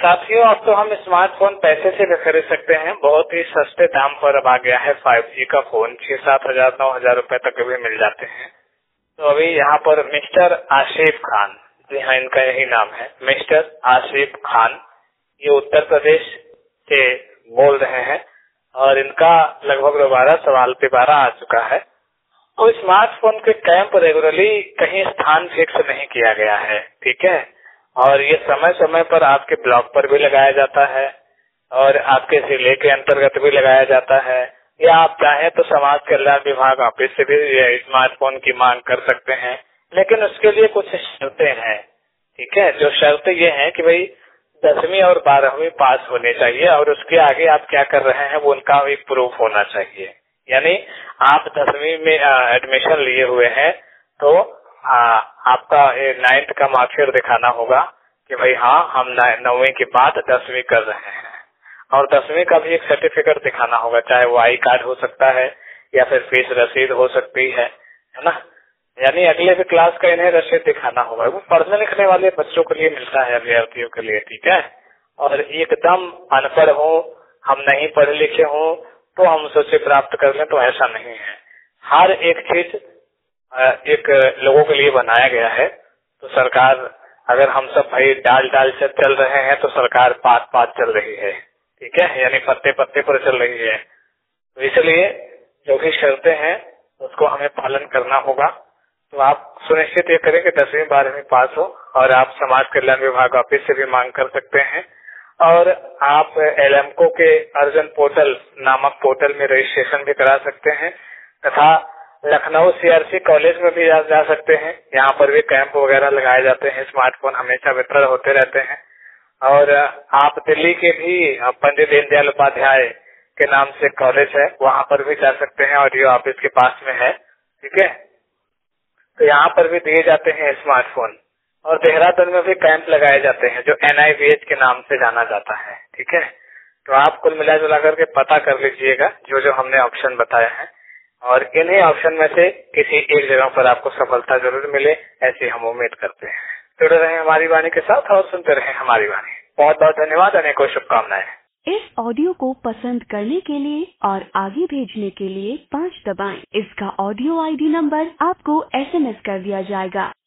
साथियों, अब तो हम स्मार्टफोन पैसे से भी खरीद सकते हैं। बहुत ही सस्ते दाम पर अब आ गया है 5G का फोन। 6-7 हजार 9 हजार रुपए तक भी मिल जाते हैं। तो अभी यहाँ पर मिस्टर आसिफ खान, जी हाँ, इनका यही नाम है, मिस्टर आसिफ खान, ये उत्तर प्रदेश से बोल रहे हैं और इनका लगभग दोबारा सवाल पे 12 आ चुका है। तो स्मार्टफोन के कैंप रेगुलरली कहीं स्थान फिक्स नहीं किया गया है, ठीक है, और ये समय समय पर आपके ब्लॉक पर भी लगाया जाता है और आपके जिले के अंतर्गत भी लगाया जाता है, या आप चाहें तो समाज कल्याण विभाग ऑफिस से भी स्मार्टफोन की मांग कर सकते हैं। लेकिन उसके लिए कुछ शर्तें हैं, ठीक है। जो शर्तें ये हैं कि भाई 10वीं और 12वीं पास होने चाहिए और उसके आगे आप क्या कर रहे हैं वो उनका एक प्रूफ होना चाहिए। यानी आप 10वीं में एडमिशन लिए हुए हैं तो आपका 9th का मार्कशीट दिखाना होगा कि भाई हाँ, हम 9वीं के बाद 10वीं कर रहे हैं, और 10वीं का भी एक सर्टिफिकेट दिखाना होगा, चाहे वो आई कार्ड हो सकता है या फिर फीस रसीद हो सकती है ना। यानी अगले भी क्लास का इन्हें रसीद दिखाना होगा। वो पढ़ने लिखने वाले बच्चों के लिए मिलता है, अभ्यर्थियों के लिए, ठीक है। और एकदम अनपढ़ हो, हम नहीं पढ़े लिखे हो तो हम उसे प्राप्त कर लें, तो ऐसा नहीं है। हर एक चीज एक लोगों के लिए बनाया गया है। तो सरकार, अगर हम सब भाई डाल डाल से चल रहे हैं तो सरकार पात पात चल रही है, ठीक है, यानी पत्ते पत्ते पर चल रही है। तो इसलिए जो भी शर्तें हैं उसको हमें पालन करना होगा। तो आप सुनिश्चित ये करें कि 10वीं 12वीं पास हो, और आप समाज कल्याण विभाग ऑफिस से भी मांग कर सकते हैं, और आप एलएमको के अर्जन पोर्टल नामक पोर्टल में रजिस्ट्रेशन भी करा सकते हैं, तथा लखनऊ सीआरसी कॉलेज में भी जा सकते हैं। यहाँ पर भी कैंप वगैरह लगाए जाते हैं, स्मार्टफोन हमेशा वितरण होते रहते हैं। और आप दिल्ली के भी पंडित दीनदयाल उपाध्याय के नाम से कॉलेज है, वहाँ पर भी जा सकते हैं, और ये ऑफिस के पास में है, ठीक है। तो यहाँ पर भी दिए जाते हैं स्मार्टफोन। और देहरादून में भी कैंप लगाए जाते हैं जो NIVH के नाम से जाना जाता है, ठीक है। तो आप कुल मिला जुला करके पता कर लीजिएगा जो जो हमने ऑप्शन बताया है, और इन्हीं ऑप्शन में से किसी एक जगह पर आपको सफलता जरूर मिले, ऐसी हम उम्मीद करते हैं। जुड़े रहें हमारी वाणी के साथ और सुनते रहें हमारी वाणी। बहुत बहुत धन्यवाद, अनेकों शुभकामनाएं। इस ऑडियो को पसंद करने के लिए और आगे भेजने के लिए 5 दबाएं। इसका ऑडियो ID नंबर आपको SMS कर दिया जाएगा।